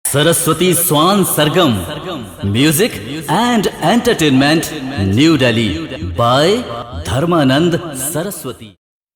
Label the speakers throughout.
Speaker 1: Saraswati swan Sargam music and entertainment New Delhi by Dharmanand Saraswati.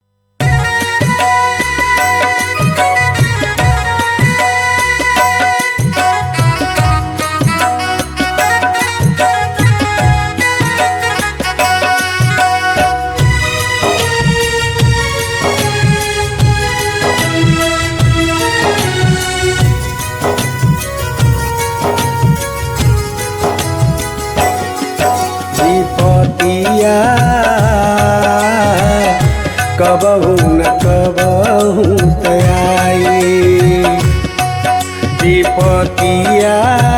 Speaker 2: कबहू न कबहू तयाई विपतिया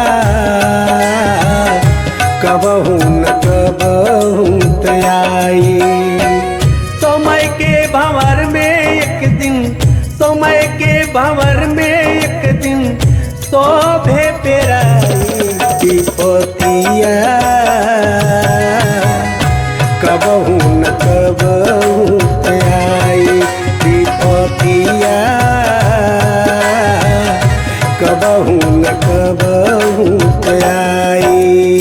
Speaker 2: कबहू न कबहू तयाई। समय के भंवर में एक दिन, समय के भंवर में एक दिन शोभे पेराई विपतिया कबहू न कबहू तयाई विपतिया कबहू न कबहू तयाई।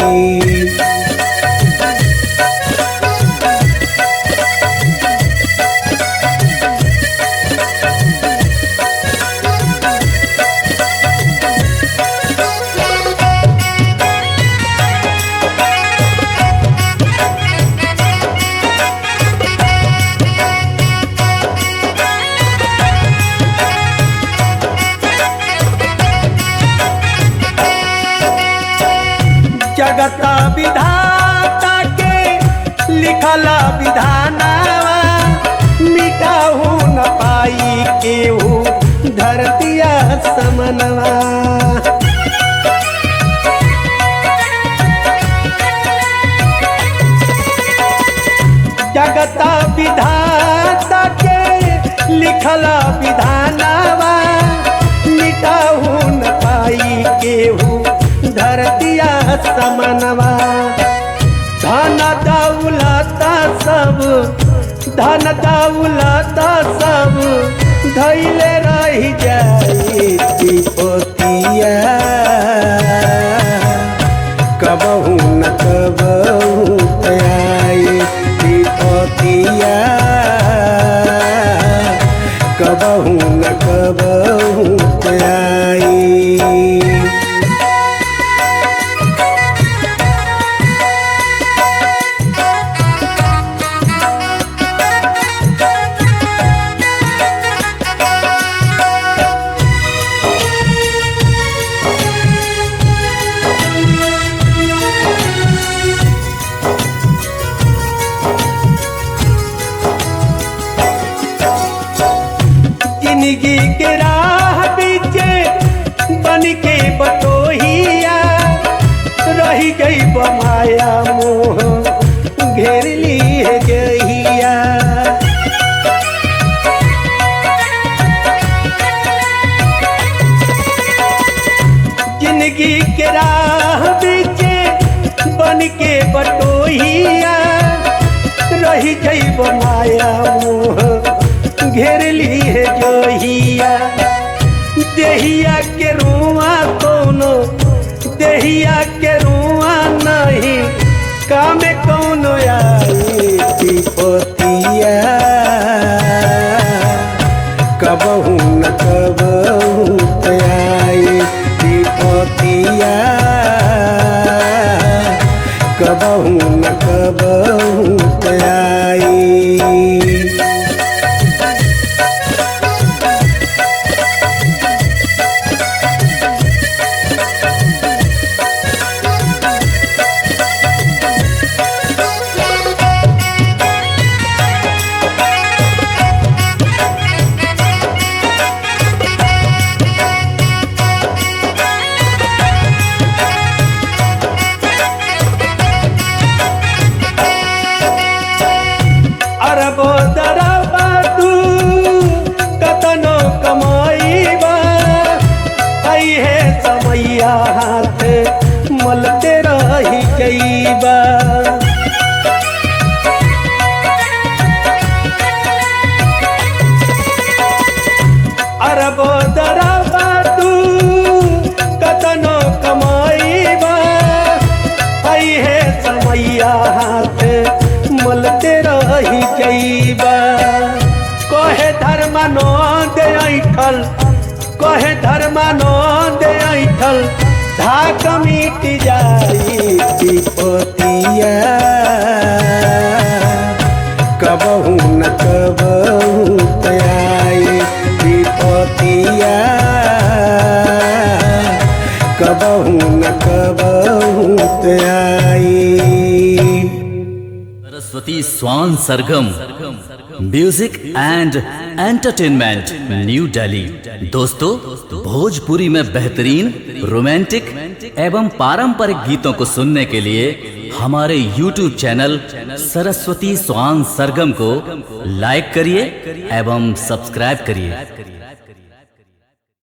Speaker 2: जगता विधाता के लिखला विधानावा मिटाहू न पाई केहू धरतिया समनवा। जगता विधाता के लिखला विधानावा मिटाहू न पाई केहू धरतिया समनवा। धन दौलता सब, धन दौलता सब धैले रही जाई विपतिया कबहू न कबहू तयाई विपतिया कबहू न कबहू तयाई। जिंदगी के राह बीचे बन के बटोहिया रही गई बमाया मोह घेर ली है गहिया। जिंदगी के राह बीचे बन के बटोहिया रही गई बमाया मोह घेर ली है जोहिया। देहिया के रुआ कोनो, देहिया के रुआ नहीं काम कोनो आई विपतिया कबहू न कबहू तयाई विपतिया कबहू न कबहू तयाई। अरबो दरबा तू कतनो कमाईबा आई है समैया हाथ मलते रही जईबा। अरबो दरबा तू रही जईबा। कहे धर्मानंद ऐठल, कहे धर्मानंद ऐठल, धाक मिट जाई विपतिया। कबहू न कबहू आई विपतिया, कबहू न कबहू आई।
Speaker 1: Saraswati swan Sargam music and entertainment New Delhi. दोस्तों, भोजपुरी में बेहतरीन रोमांटिक एवं पारंपरिक गीतों को सुनने के लिए हमारे YouTube channel Saraswati swan Sargam को लाइक करिए एवं सब्सक्राइब करिए।